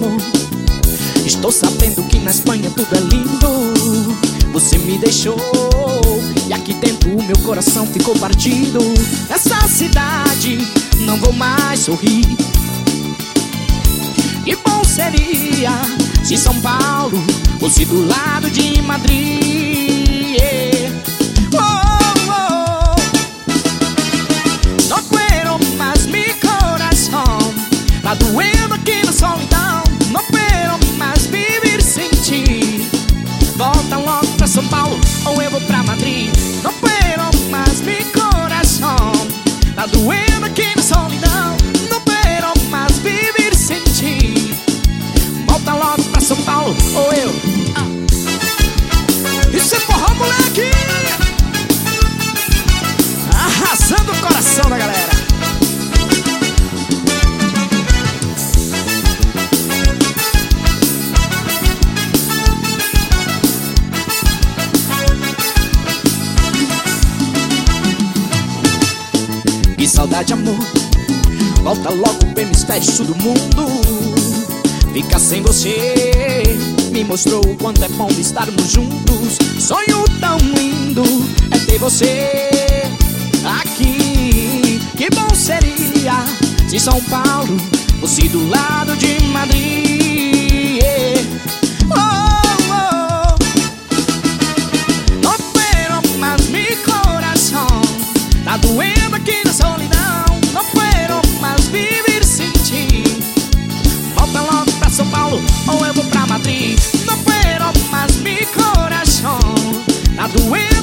amor. Estou sabendo que na Espanha tudo é lindo. Você me deixou e aqui dentro o meu coração ficou partido. Nessa cidade não vou mais sorrir. Que bom seria se São Paulo fosse do lado de Madrid. Oh, oh. No quiero más mi corazón, tá doendo aqui na solidão. Não quero mais viver sem ti. Volta logo pra São Paulo ou eu vou pra Madrid. Não quero mais mi coração, tá doendo aqui na solidão. Não quero mais viver sem ti. Volta logo pra São Paulo ou eu. Isso é forró, moleque! Arrasando o coração da galera. Que saudade, amor. Volta logo pro hemisfério do mundo. Ficar sem você me mostrou o quanto é bom estarmos juntos. Sonho tão lindo é ter você aqui. Que bom seria se São Paulo fosse do lado de Madrid. Oh, oh. No quero más mi coração, tá doendo aqui na solidão. Não quero mais viver sem ti. Volta logo pra São Paulo ou eu vou pra Madrid. Não quero mais mi coração, tá doendo